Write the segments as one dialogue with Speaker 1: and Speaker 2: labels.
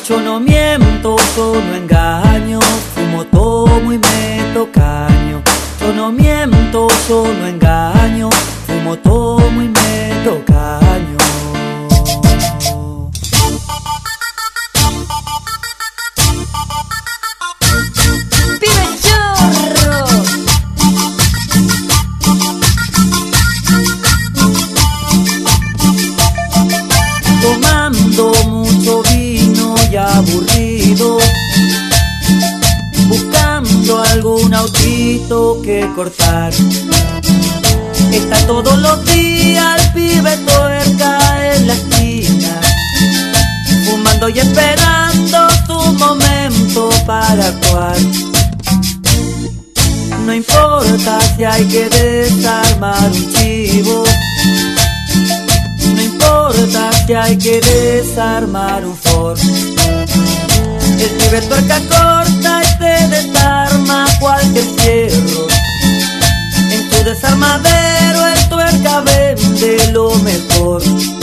Speaker 1: Yo no miento, yo no engaño, fumo, tomo y meto caño. Yo no miento, yo no engaño, fumo, tomo y meto caño.
Speaker 2: ¡Pibe chorro!
Speaker 1: Tomando mucho vino y aburrido, buscando algún autito que cortar. Está todos los días el pibe tuerca en la esquina, fumando y esperando su momento para actuar. No importa si hay que desarmar un chivo, no importa si hay que desarmar un Ford. El pibe tuerca corta y te desarma cualquier fierro. En tu desarmadero el tuerca vende lo mejor.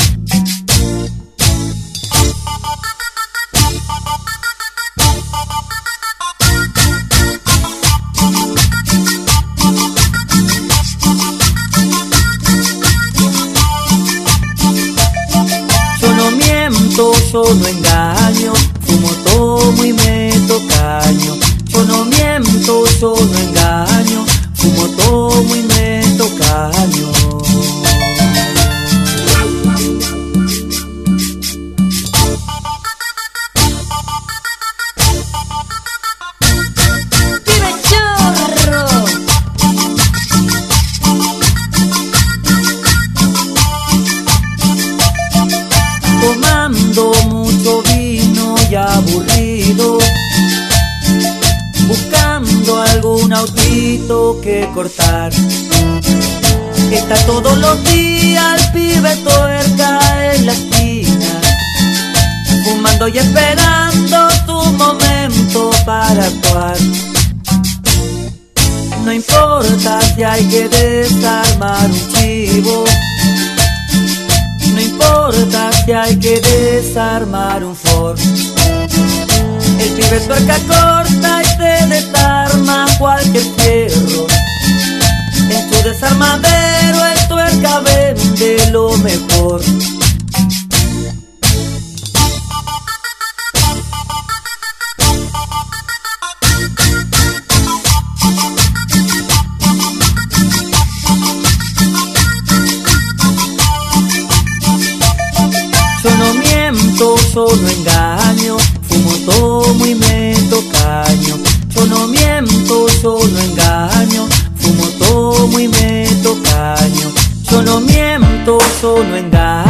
Speaker 1: Yo no miento, yo no engaño, fumo, tomo y meto caño. Yo no miento, yo no engaño, fumo, tomo y meto caño.
Speaker 2: ¡Pibe chorro!
Speaker 1: Tomando mucho vino y aburrido, buscando algún autito que cortar. Está todos los días el pibe tuerca en la esquina, fumando y esperando su momento para actuar. No importa si hay que desarmar un chivo, no importa si hay que desarmar un Ford. El pibe tuerca corta y te desarma cualquier fierro. En tu desarmadero el tuerca vende lo mejor. Yo no miento, yo no engaño, fumo, tomo y meto caño. Yo no miento, yo no engaño, fumo, tomo y meto caño. Yo no miento, yo no engaño.